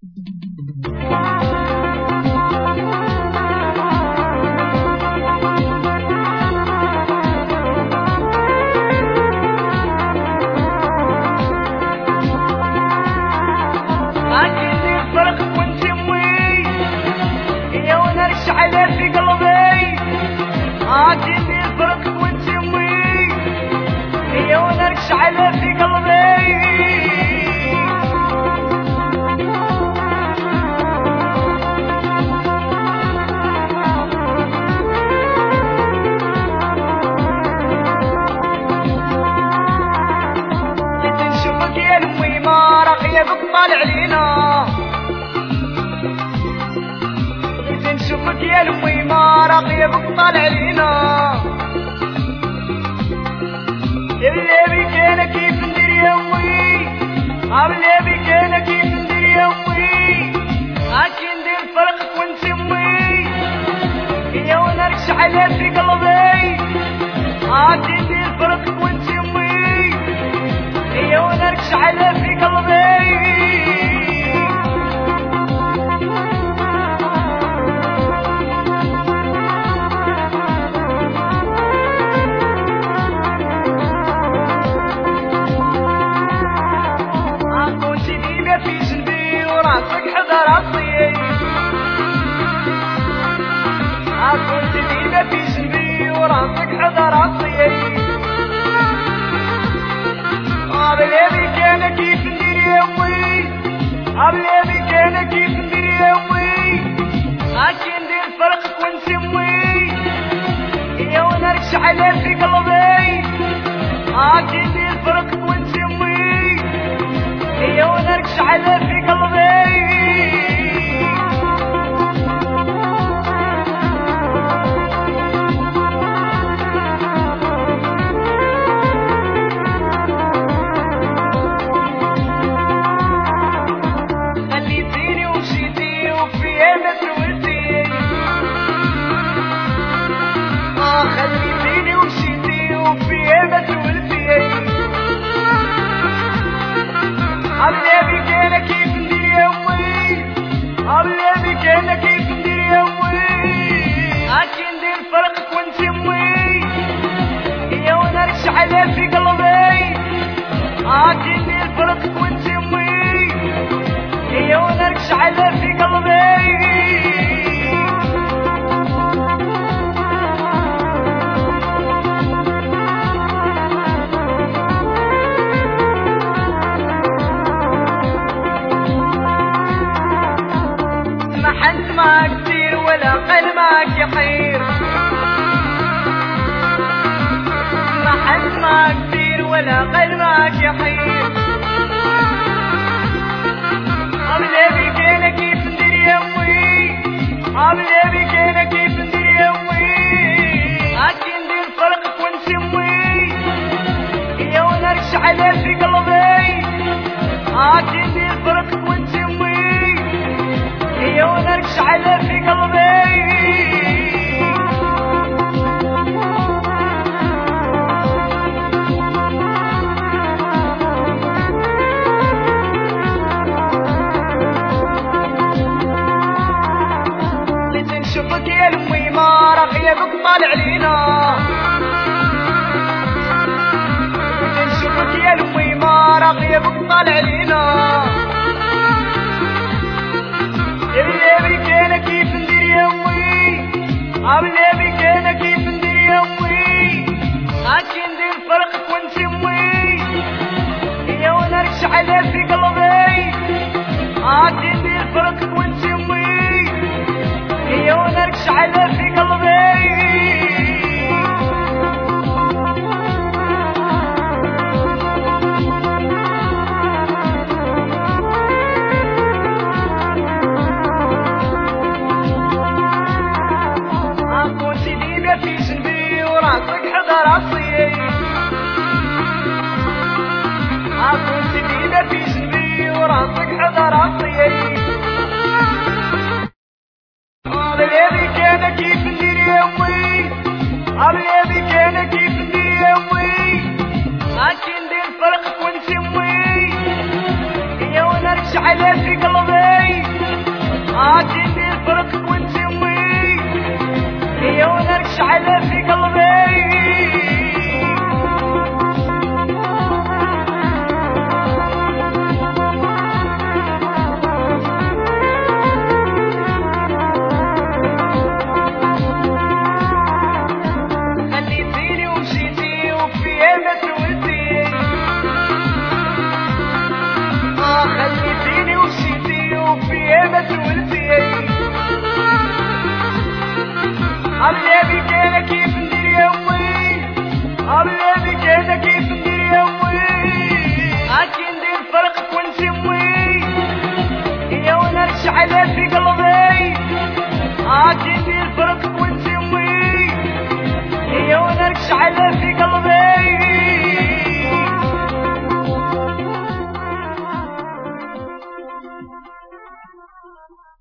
على في قلبي نشوفك يا المي ما راقية بطال علينا نشوفك يا المي ما راقية بطال علينا اللي بك انا كيف ندير يا امي اللي بك انا كيف ندير يا امي هاكي ندير فرقك وانت امي يا ونركش على في قلبي هاكي ندير فرقك وانت امي يا ونركش على في قلبي في جنبي وراسك حذر عصيي كنت ديما في جنبي وراسك حذر عصيي بلا بك انا كيف ندير يا امي بلا بك انا كيف ندير يا امي هاكي ندير فرقك وانت امي يا ونركش على في قلبي هاكي ندير فرقك وانت امي يا ونركش على في قلبي خليتيني ومشيتي وفيا ما سولتي خليتيني ومشيتي وفيا ما سولتي بلا بك انا كيف ندير يا امي بلا بك انا كيف ندير يا امي هاكي ندير فرقك وانت امي يا ونركش على في قلبي هاكي ندير فرقك وانت امي يا ونركش على في قلبي حنت ما كتير ولا قل معك يحير ما حنت ما كتير ولا قل معك يحير بلا بك انا كيف ندير يا امي بلا بك انا كيف ندير يا امي هاكي ندير فرقك وانت امي يا ونركش على في قلبي هاكي ندير فرقك وانت امي يا ونركش على في قلبي نشوفك يا المي ما راقية بطال علينا نشوفك يا المي ما راقية بطال علينا بلا بك انا كيف ندير يا امي بلا بك انا كيف ندير يا امي هاكي ندير فرقك وانت امي يا ونركش على في قلبي هاكي ندير فرقك وانت امي يا ونركش على في قلبي في جنبي وراسك حذر عصيي كنت ديما في جنبي وراسك حذر عصيي بلا بك انا كيف ندير يا امي بلا بك انا كيف ندير يا امي هاكي ندير فرقك وانت امي يا ونركش على في قلبي كي ندير فرقك وانت امي هي ونارك شعلة في قلبي خليتيني ومشيتي وفيا ما سولتي خليتيني ومشيتي وفيا ما سولتي عريابي كان كيف ندير يا امي عريابي كان كيف ندير يا امي كي ندير فرقك وانت امي هي ونارك شعلة في قلبي كي ندير فرقك وانت امي هي ونارك شعلة في قلبي